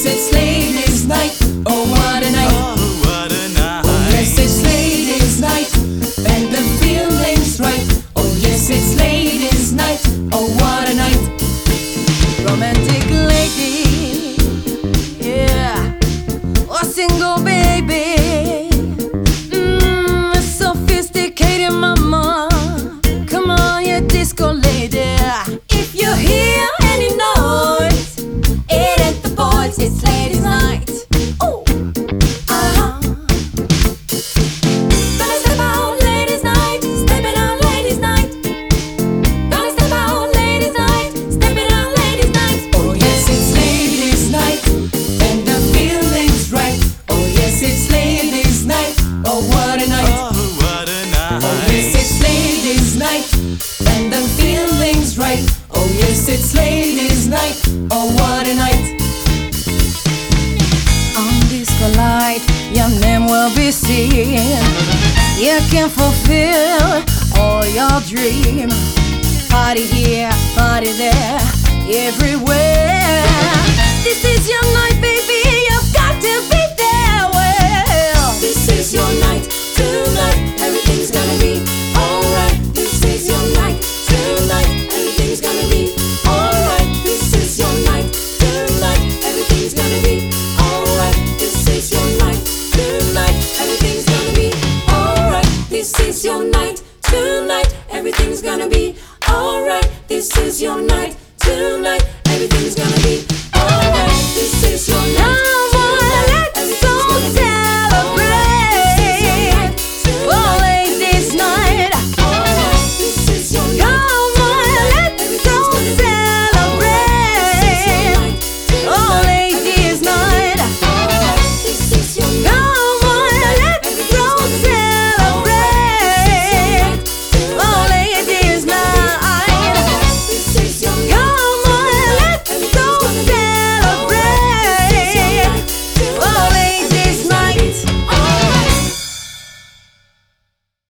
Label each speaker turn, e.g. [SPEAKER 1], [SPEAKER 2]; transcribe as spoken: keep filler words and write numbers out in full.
[SPEAKER 1] it's ladies' night. Oh, what a night.
[SPEAKER 2] Oh, what a night.
[SPEAKER 1] Oh, yes, it's ladies' night. And the feeling's right. Oh, yes, it's ladies' night. Oh, what a night.
[SPEAKER 3] Romantic lady, yeah, or single baby, mm, sophisticated mama. Come on, you disco lady. If you hear any noise, it ain't the boys, it's ladies' night. Oh, uh-huh. Gonna step out ladies' night, stepping out ladies' night. Gonna step out ladies' night, stepping out ladies' night.
[SPEAKER 1] Oh, yes, it's ladies' night. And the feeling's right. Oh, yes, it's ladies' night. Oh, what a night.
[SPEAKER 2] Oh, what a night.
[SPEAKER 1] Oh, yes, it's ladies' night. And the feeling's right. Oh, yes, it's ladies' night. Oh, what a night.
[SPEAKER 3] On disco light, your name will be seen. You can fulfill all your dreams. Party here, party there, everywhere.